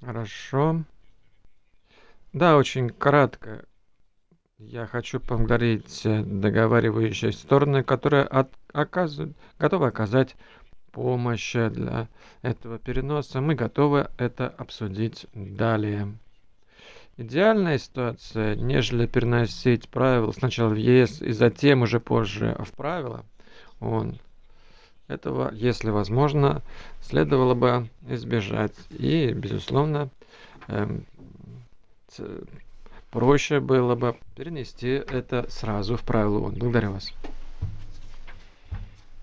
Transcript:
Хорошо. Да, очень кратко. Я хочу поблагодарить договаривающие стороны, которые готовы оказать помощь для этого переноса. Мы готовы это обсудить далее. Идеальная ситуация, нежели переносить правила сначала в ЕС и затем уже позже в правила, он этого, если возможно, следовало бы избежать. И, безусловно, эм, ц- проще было бы перенести это сразу в правила ООН. Благодарю вас.